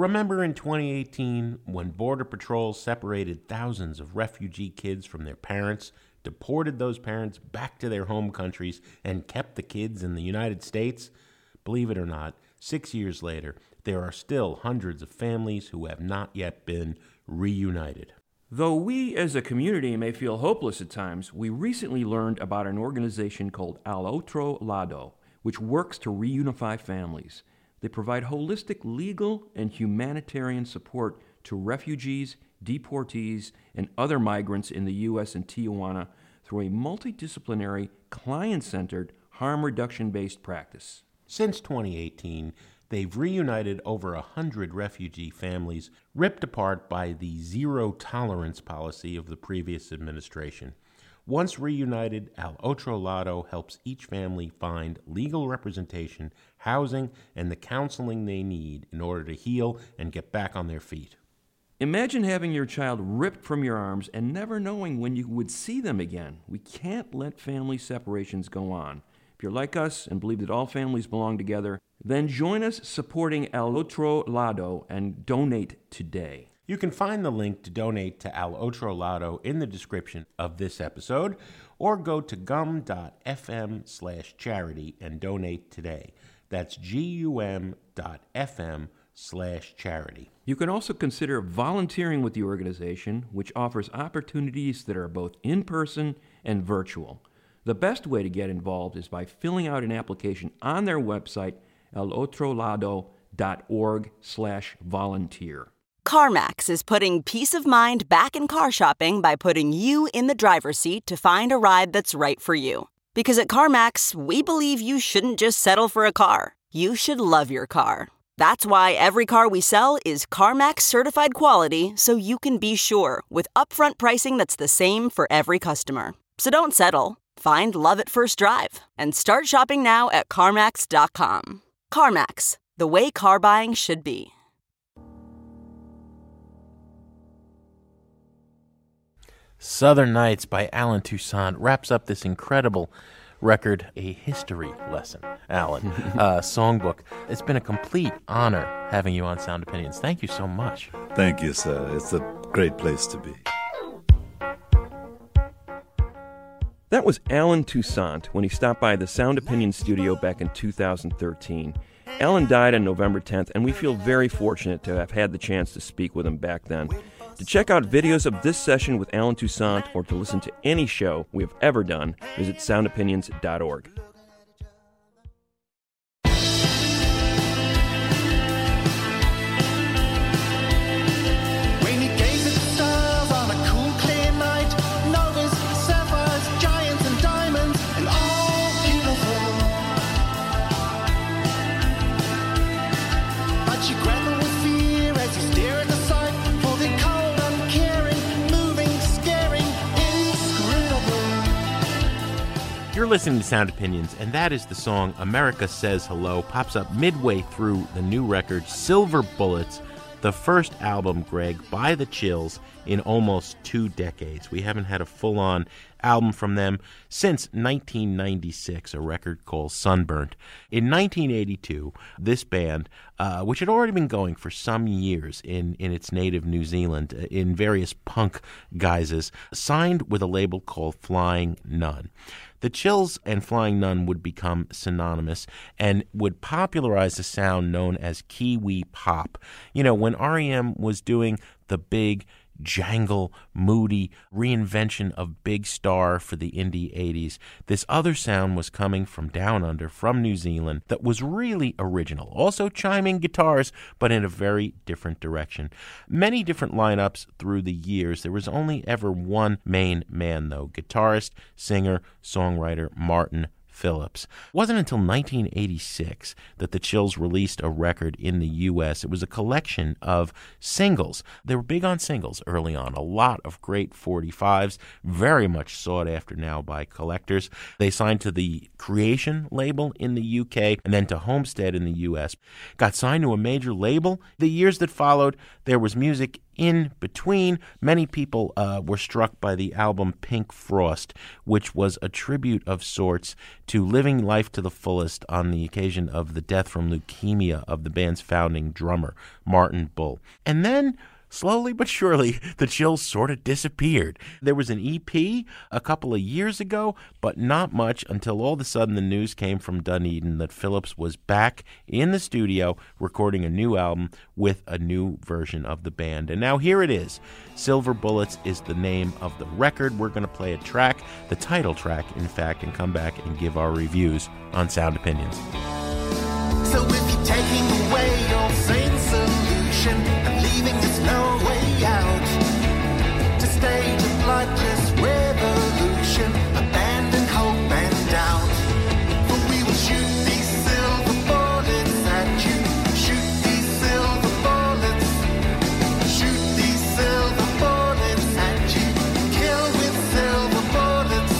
Remember in 2018 when Border Patrol separated thousands of refugee kids from their parents, deported those parents back to their home countries, and kept the kids in the United States? Believe it or not, 6 years later, there are still hundreds of families who have not yet been reunited. Though we as a community may feel hopeless at times, we recently learned about an organization called Al Otro Lado, which works to reunify families. They provide holistic legal and humanitarian support to refugees, deportees, and other migrants in the U.S. and Tijuana through a multidisciplinary, client-centered, harm reduction-based practice. Since 2018, they've reunited over 100 refugee families ripped apart by the zero-tolerance policy of the previous administration. Once reunited, Al Otro Lado helps each family find legal representation, housing, and the counseling they need in order to heal and get back on their feet. Imagine having your child ripped from your arms and never knowing when you would see them again. We can't let family separations go on. If you're like us and believe that all families belong together, then join us supporting Al Otro Lado and donate today. You can find the link to donate to Al Otro Lado in the description of this episode, or go to gum.fm/charity and donate today. That's gum.fm/charity. You can also consider volunteering with the organization, which offers opportunities that are both in-person and virtual. The best way to get involved is by filling out an application on their website, alotrolado.org/volunteer. CarMax is putting peace of mind back in car shopping by putting you in the driver's seat to find a ride that's right for you. Because at CarMax, we believe you shouldn't just settle for a car. You should love your car. That's why every car we sell is CarMax certified quality, so you can be sure with upfront pricing that's the same for every customer. So don't settle. Find love at first drive and start shopping now at CarMax.com. CarMax, the way car buying should be. Southern Nights by Allen Toussaint wraps up this incredible record, A History Lesson, Alan, songbook. It's been a complete honor having you on Sound Opinions. Thank you so much. Thank you, sir. It's a great place to be. That was Allen Toussaint when he stopped by the Sound Opinions studio back in 2013. Allen died on November 10th, and we feel very fortunate to have had the chance to speak with him back then. To check out videos of this session with Allen Toussaint or to listen to any show we have ever done, visit soundopinions.org. When he gazed at the stars on a cool, clear night, novas, sapphires, giants, and diamonds, and all beautiful. But she grappled with fear as he stared at the sight, for the cold, uncaring, moving, scaring, inscrutable. You're listening to Sound Opinions, and that is the song America Says Hello. Pops up midway through the new record, Silver Bullets, the first album, Greg, by The Chills in almost 2 decades. We haven't had a full-on album from them since 1996, a record called Sunburnt. In 1982, this band, which had already been going for some years in its native New Zealand, in various punk guises, signed with a label called Flying Nun. The Chills and Flying Nun would become synonymous and would popularize a sound known as Kiwi pop. You know, when R.E.M. was doing the big, jangle, moody reinvention of Big Star for the indie 80s, this other sound was coming from down under, from New Zealand, that was really original. Also chiming guitars, but in a very different direction. Many different lineups through the years. There was only ever one main man, though, guitarist, singer, songwriter Martin Phillips. It wasn't until 1986 that the Chills released a record in the U.S. It was a collection of singles. They were big on singles early on. A lot of great 45s, very much sought after now by collectors. They signed to the Creation label in the U.K. and then to Homestead in the U.S. Got signed to a major label. The years that followed, there was music in between. Many people were struck by the album Pink Frost, which was a tribute of sorts to living life to the fullest on the occasion of the death from leukemia of the band's founding drummer, Martin Bull. And then, slowly but surely, the Chills sort of disappeared. There was an EP a couple of years ago, but not much until all of a sudden the news came from Dunedin that Phillips was back in the studio recording a new album with a new version of the band. And now here it is. Silver Bullets is the name of the record. We're going to play a track, the title track, in fact, and come back and give our reviews on Sound Opinions. So if you're taking away your sane solution and leaving us no way out, to stage a bloodless revolution, abandon hope and doubt. For we will shoot these silver bullets at you, shoot these silver bullets, shoot these silver bullets at you, kill with silver bullets.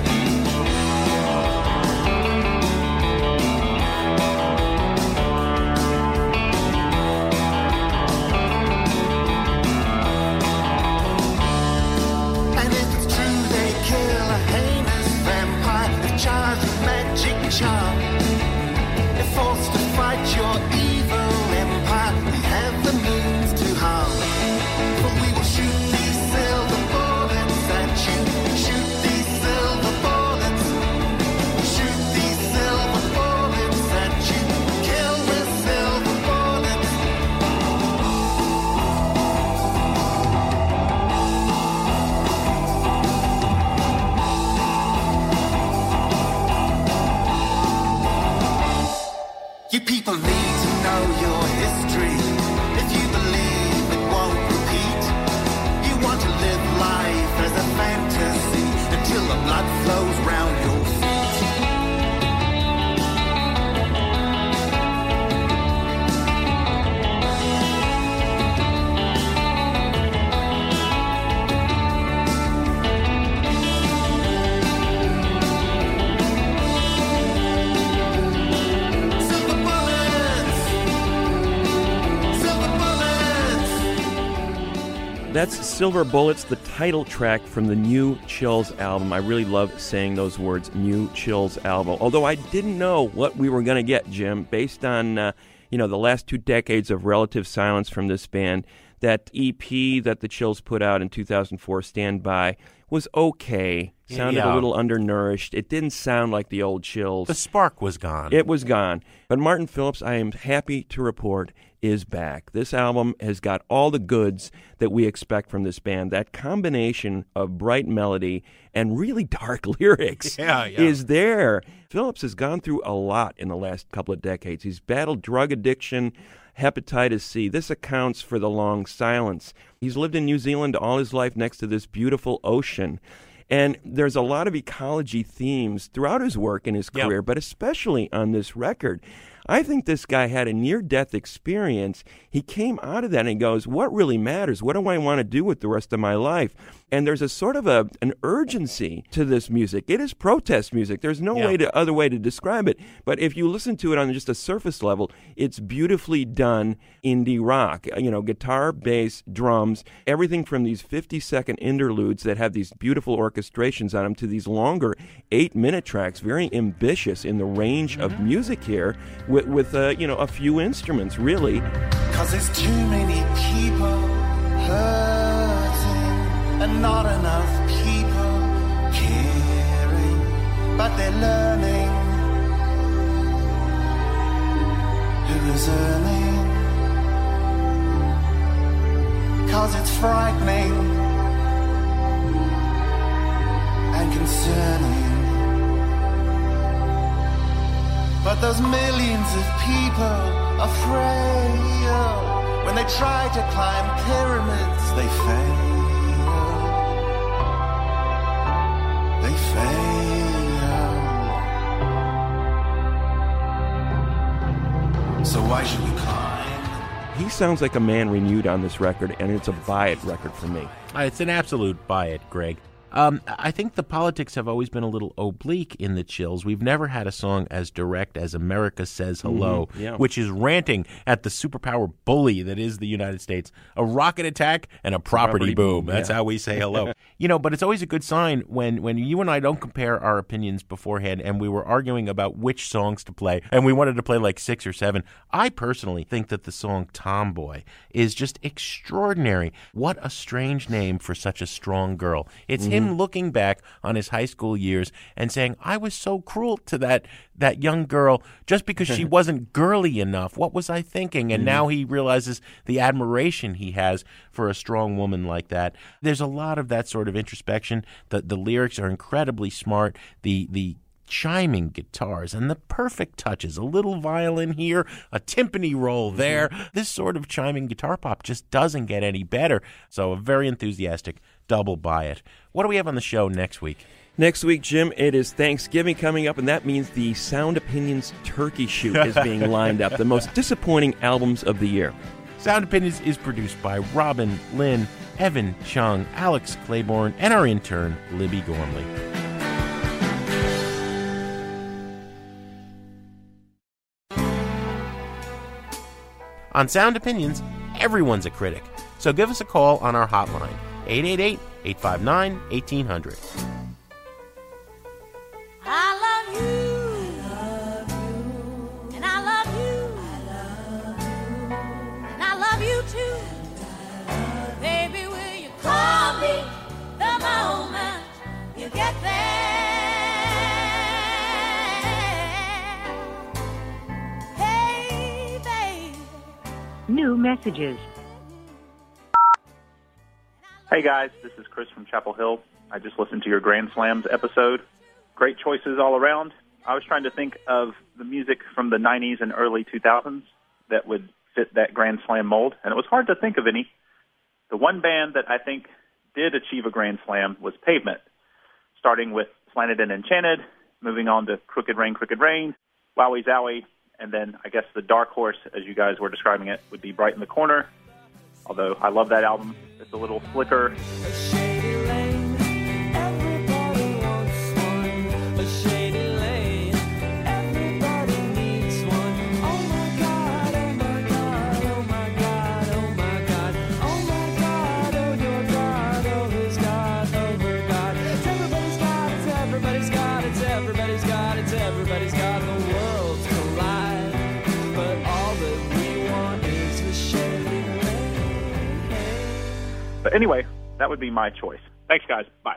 And if it's true they kill a heinous vampire, if charged with magic charm, if forced to fight your evil empire, we have the means to harm. For we will shoot these silver bullets at you, shoot these silver bullets, shoot these silver bullets at you, kill with silver bullets. You people need to know your history. If you believe it won't repeat, you want to live life as a fantasy until the blood flows round your feet. Silver bullets! Silver bullets! That's Silver Bullets, the title track from the new Chills album. I really love saying those words, new Chills album. Although I didn't know what we were going to get, Jim, based on the last 2 decades of relative silence from this band. That EP that the Chills put out in 2004, Stand By, was okay. Sounded a little undernourished. It didn't sound like the old Chills. The spark was gone. It was gone. But Martin Phillips, I am happy to report, is back. This album has got all the goods that we expect from this band. That combination of bright melody and really dark lyrics is there. Phillips has gone through a lot in the last couple of decades. He's battled drug addiction, hepatitis C. This accounts for the long silence. He's lived in New Zealand all his life next to this beautiful ocean. And there's a lot of ecology themes throughout his work and his career, but especially on this record. I think this guy had a near-death experience. He came out of that and he goes, what really matters? What do I want to do with the rest of my life? And there's a sort of an urgency to this music. It is protest music. There's no other way to describe it. But if you listen to it on just a surface level, it's beautifully done indie rock. Guitar, bass, drums, everything from these 50-second interludes that have these beautiful orchestrations on them to these longer 8-minute tracks, very ambitious in the range of music here with a few instruments, really. 'Cause there's too many people hurting and not enough people caring, but they're learning who is earning. 'Cause it's frightening and concerning. But those millions of people are frail. When they try to climb pyramids, they fail. They fail. So why should we climb? He sounds like a man renewed on this record, and it's a buy-it record for me. It's an absolute buy-it, Greg. I think the politics have always been a little oblique in the Chills. We've never had a song as direct as America Says Hello, which is ranting at the superpower bully that is the United States. A rocket attack and a property boom. That's how we say hello. But it's always a good sign when you and I don't compare our opinions beforehand, and we were arguing about which songs to play, and we wanted to play like 6 or 7. I personally think that the song Tomboy is just extraordinary. What a strange name for such a strong girl. It's him looking back on his high school years and saying, I was so cruel to that young girl just because she wasn't girly enough. What was I thinking? And now he realizes the admiration he has for a strong woman like that. There's a lot of that sort of introspection. The lyrics are incredibly smart. The chiming guitars and the perfect touches, a little violin here, a timpani roll there. This sort of chiming guitar pop just doesn't get any better. So a very enthusiastic double buy it. What do we have on the show next week? Next week, Jim, it is Thanksgiving coming up, and that means the Sound Opinions Turkey Shoot is being lined up, the most disappointing albums of the year. Sound Opinions is produced by Robin, Lynn, Evan Chung, Alex Claiborne, and our intern, Libby Gormley. On Sound Opinions, everyone's a critic. So give us a call on our hotline, 888-859-1800. I love you, and I love you, and I love you too. Baby, will you call me the moment you get there? Hey, baby. New messages. Hey guys, this is Chris from Chapel Hill. I just listened to your Grand Slams episode. Great choices all around. I was trying to think of the music from the 90s and early 2000s that would fit that Grand Slam mold, and it was hard to think of any. The one band that I think did achieve a Grand Slam was Pavement, starting with Slanted and Enchanted, moving on to Crooked Rain, Wowie Zowie, and then I guess the dark horse, as you guys were describing it, would be Bright in the Corner. Although I love that album. It's a little slicker. Everybody's got the worlds collide, but all that we want is the shady lane. But anyway, that would be my choice. Thanks, guys. Bye.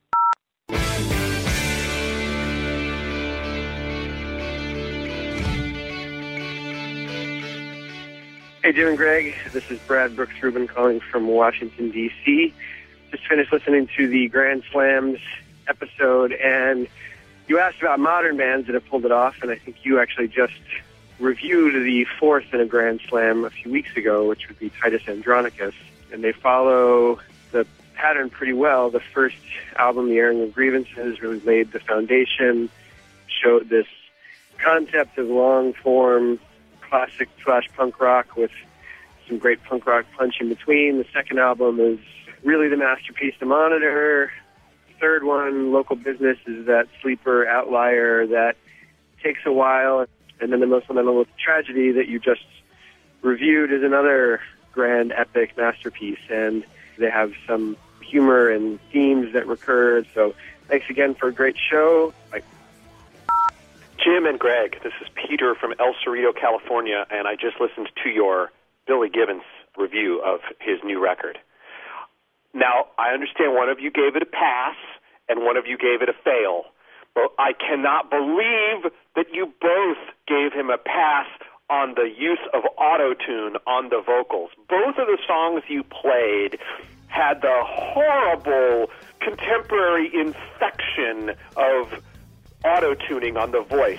Hey, Jim and Greg. This is Brad Brooks Rubin calling from Washington, D.C. Just finished listening to the Grand Slams episode, and you asked about modern bands that have pulled it off, and I think you actually just reviewed the fourth in a Grand Slam a few weeks ago, which would be Titus Andronicus. And they follow the pattern pretty well. The first album, The Airing of Grievances, really laid the foundation, showed this concept of long-form classic slash punk rock with some great punk rock punch in between. The second album is really the masterpiece to monitor. Third one, Local Business, is that sleeper outlier that takes a while. And then the Most Lamentable Tragedy that you just reviewed is another grand epic masterpiece. And they have some humor and themes that recur. So thanks again for a great show. Bye. Jim and Greg, this is Peter from El Cerrito, California, and I just listened to your Billy Gibbons review of his new record. Now, I understand one of you gave it a pass and one of you gave it a fail, but I cannot believe that you both gave him a pass on the use of auto-tune on the vocals. Both of the songs you played had the horrible contemporary infection of auto-tuning on the voice.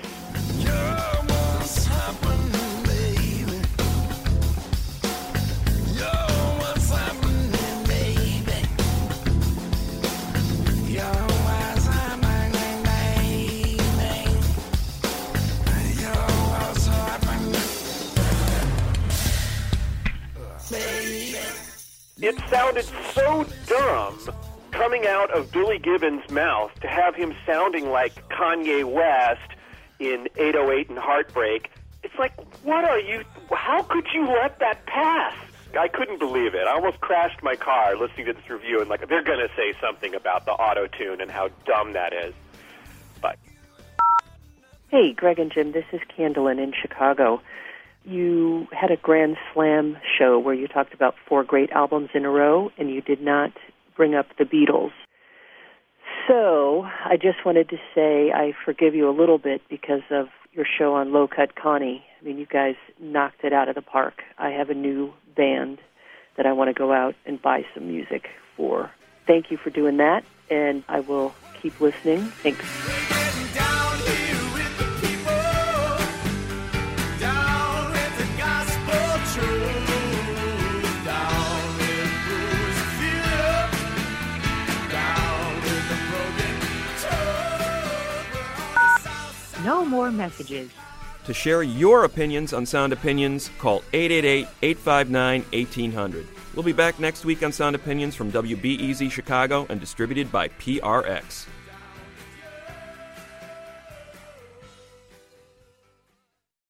It sounded so dumb coming out of Billy Gibbons' mouth to have him sounding like Kanye West in 808 and Heartbreak, it's like, how could you let that pass? I couldn't believe it. I almost crashed my car listening to this review and they're going to say something about the auto-tune and how dumb that is. But hey, Greg and Jim, this is Candlin in Chicago. You had a Grand Slam show where you talked about 4 great albums in a row, and you did not bring up the Beatles. So I just wanted to say I forgive you a little bit because of your show on Low Cut Connie. I mean, you guys knocked it out of the park. I have a new band that I want to go out and buy some music for. Thank you for doing that, and I will keep listening. Thanks. No more messages. To share your opinions on Sound Opinions, call 888-859-1800. We'll be back next week on Sound Opinions from WBEZ Chicago and distributed by PRX.